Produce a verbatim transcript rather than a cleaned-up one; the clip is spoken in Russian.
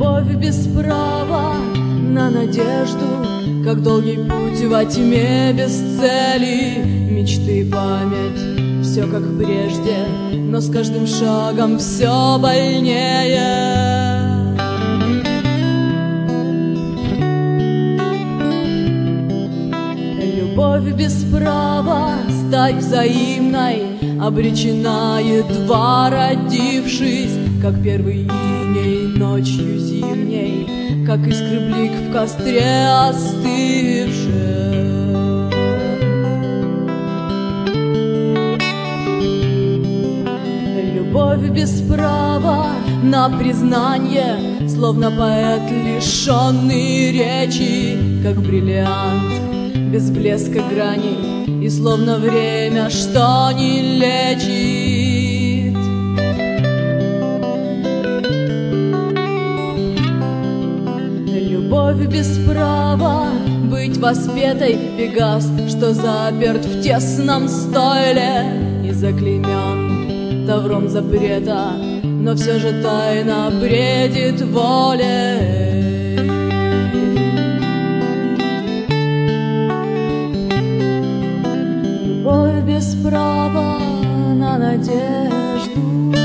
Любовь без права на надежду, как долгий путь во тьме без цели. Мечты и память, все как прежде, но с каждым шагом все больнее. Любовь без права стать взаимной обречена, едва родившись, как первый иней ночью зимней, как искры блик в костре остывшем. Любовь без права на признание, словно поэт, лишенный речи, как бриллиант без блеска граней, и словно время, что не лечит. Любовь без права быть воспетой, Пегас, что заперт в тесном стойле и заклеймен тавром запрета, но все же тайно бредит волей. Любовь без права на надежду.